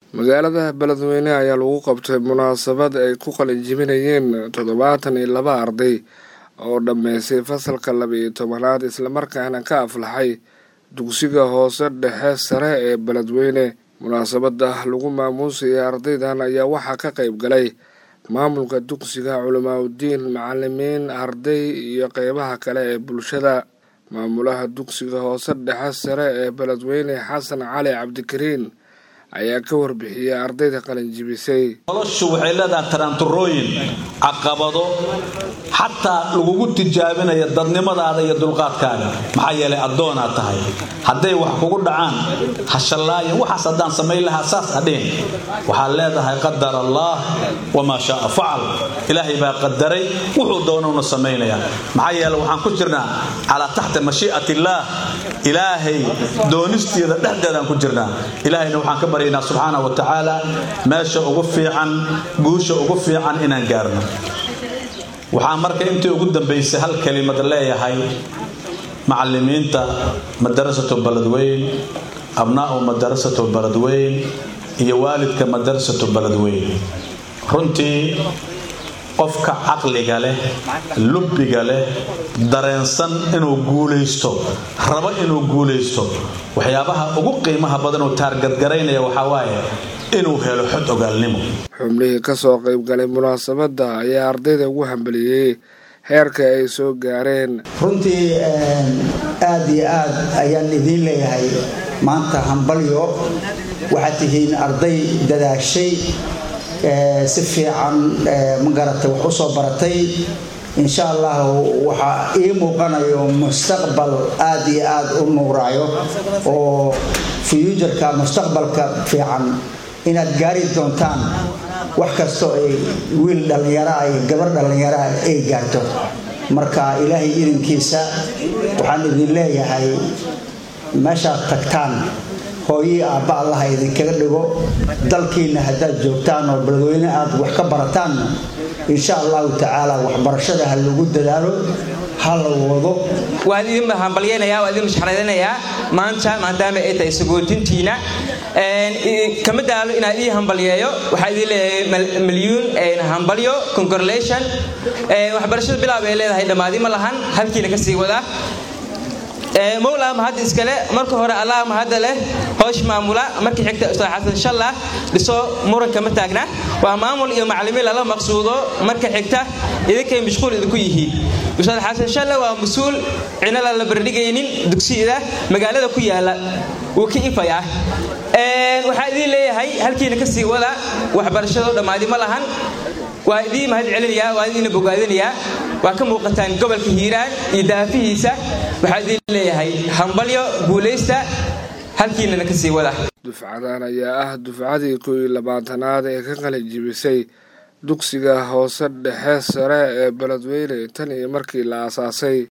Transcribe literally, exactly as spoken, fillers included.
magaalada Beledweyne ayaa lagu qabtay munaasabad ay ku qalin jebinayeen toddobaatan iyo laba arday oo dhameysay fasalka laba iyo tobanaad isla markaana ka aflaxay dugsiga hoose dhexe sare ee Beledweyne. munaasabada lagu maamuusay ardaydan ayaa waxaa ka qayb galay maamulka dugsiga, culimaadudiin, macallimiin, arday iyo qaybaha kale ee bulshada. maamulaha dugsiga hoose dhexe sare ee Beledweyne Xasan Cali Cabdikariin ayaa ka warbixiyay ardayda qalin jebisay. noloshu waxay leedahay taranturooyin, caqabado, xataa lagugu tijaabinayo dadnimadaada iyo dulqaadkaaga. maxaa yeelay addoonaad tahay. hadday wax kugu dhacaan hashallaayin waxaas haddaan samayn lahaa saas adheen. waxaad leedahay qadar allah wamaa shaa facal. ilaahay baa qadaray, wuxuu doonana samaynayaa. maxaa yeelay waxaan ku jirnaa calaa taxta mashii'atillaah. ilaahay doonisteeda dhexdeedaan ku jirnaa. ilaahayna waxaan ka baryaynaa subxaanahu wa tacaala meesha ugu fiican, guusha ugu fiican inaan gaarno. waxaan marka intii ugu dambaysay hal kelimad leeyahay macallimiinta madarasatu Beledweyne, abnaa'u madarasatu Beledweyne iyo waalidka madarasatu Beledweyne. runtii qofka caqliga leh, lubbiga leh, dareensan inuu guulaysto, rabo inuu guulaysto, waxyaabaha ugu qiimaha badan oo taargad garaynaya waxaa waaye inuu helo xod ogaalnimo. xubnihii ka soo qayb galay munaasabada ayaa ardayda ugu hambaliyey heerka ay soo gaareen. runtii aad iyo aad ayaan idiin leeyahay maanta hambalyo. waxaad tihiin arday dadaashay, si fiican ma garatay wax u soo baratay. insha allah waxaa ii muuqanayo mustaqbal aad iyo aad u nuuraayo oo future-ka mustaqbalka fiican inaad gaari doontaan wax kasto ay wiil dhalinyaro ay gabar dhalinyaro ay gaarto. marka ilaahay idinkiisa waxaan idin leeyahay meeshaad tagtaan hooyi aabba allah idinkaga dhigo. dalkiina haddaad joogtaan oo Beledweyne aad wax ka barataan, insha allahu tacaala waxbarashada ha lagu dadaalo, ha la wado. waan idin hambalyeynayaa, waan idin mashxaradeynayaa maanta maadaama ay tahay sagootintiina. kama daalo inaad ii hambalyeeyo. waxaa idin leeyahay milyuun hambalyo, congratulation. waxbarashada bilaab ay leedahay dhammaadi ma lahan, halkiina ka sii wada. mawla mahad iskale. marka hore allah mahad leh, hoosh maamula. markii xigta ustaad xasan shallah dhiso muranka ma taagna. waa maamul iyo macallimiin lala maqsuudo. marka xigta idinkay mashquul idinku yihiin. ustaad xasan shallah waa mas'uul cinala la bardhigaynin dugsiga magaalada ku yaala uu ka ifayaa. een waxa idin leeyahay halkiina ka sii wada. waxbarashada dhammaadi ma lahan. waa idin mahad celinayaa, waa idin bogaadinayaa. waa ka muuqataan gobolka Hiiraan iyo daafihiisa. waxaa idin leeyahay hambalyo, guuleysta, halkiina ka sii wada. dufcadan ayaa ah dufcadii kow iyo labaatanaad ee ka qalin jebisay dugsiga hoose dhexe sare ee Beledweyne tan iyo markii la aasaasay.